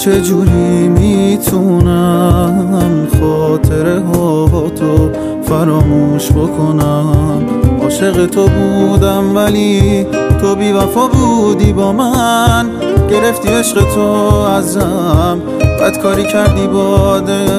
چجوری میتونم خاطره ها تو فراموش بکنم؟ عاشق تو بودم ولی تو بی وفا بودی با من، گرفتی عشق تو ازم، بدکاری کردی با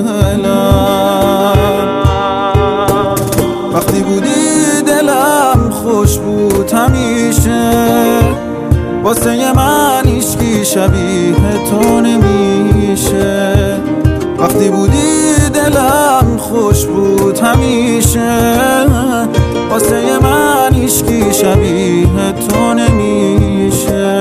دلم. وقتی بودی دلم خوش بود همیشه، واسه من هیچکی شبیه تو نمیشه. وقتی بودی دلم خوش بود همیشه، واسه من هیچکی شبیه تو نمیشه.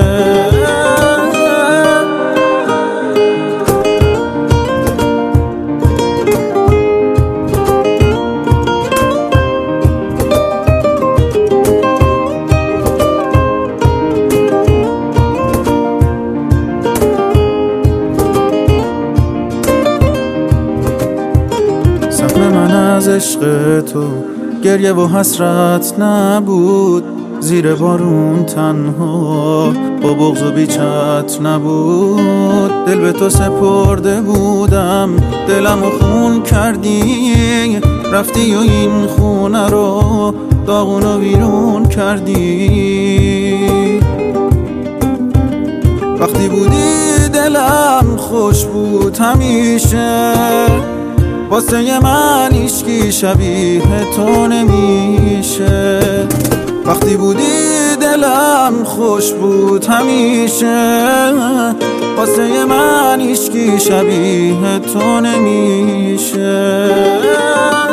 من از عشق تو گریه و حسرت نبود، زیر بارون تنها با بغض و بیچت نبود. دل به تو سپرده بودم، دلم رو خون کردی، رفتی و این خونه رو داغون و ویرون کردی. وقتی بودی دلم خوش بود همیشه، واسه من هیچکی شبیه تو نمیشه. وقتی بودی دلم خوش بود همیشه، واسه من هیچکی شبیه تو نمیشه.